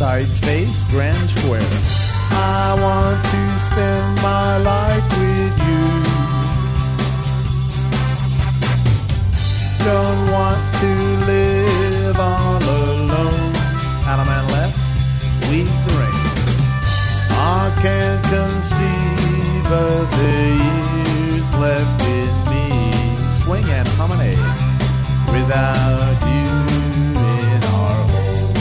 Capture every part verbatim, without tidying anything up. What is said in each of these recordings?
side space, grand square. I want to spend my life with you. Don't want to live all alone. Adam and left, leave the ring. I can't conceive of the years left in me. Swing and promenade without you in our home.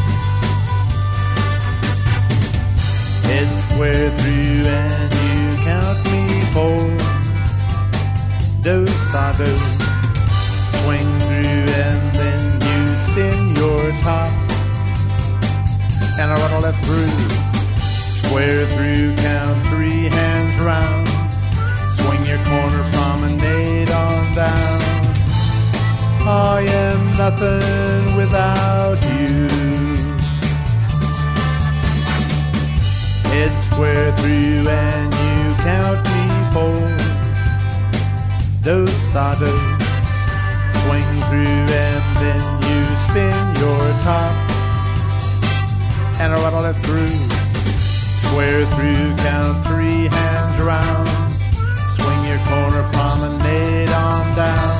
It's square through and you count me four. Do, sa, do. Swing through and then you spin your top. And I run left through. Square through, count three hands round. Swing your corner, promenade on down. I am nothing without you. It's square through and you count me four. Do, sa, do. Swing through and then you spin your top. And I rattle it through. Square through, count three hands around. Swing your corner, promenade on down.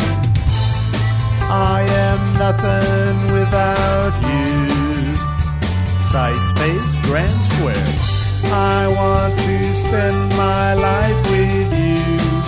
I am nothing without you. Side space, grand square. I want to spend my life with you.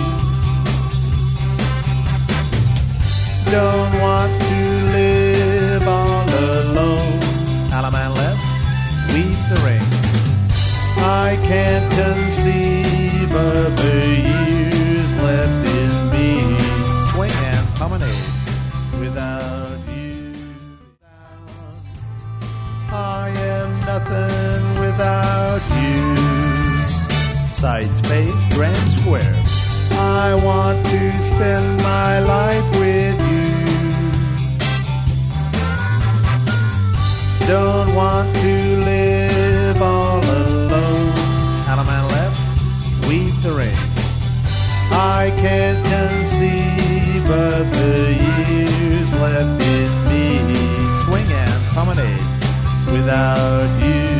Don't want to live all alone. Alaman left, leave the ring. I can't conceive of the years left in me. Swing and promenade without you. I am nothing without you. Side space, grand square. I want to spend my life with you. Don't want to live all alone. Alaman left, weave the ring. I can't conceive of the years left in me. Swing and promenade without you.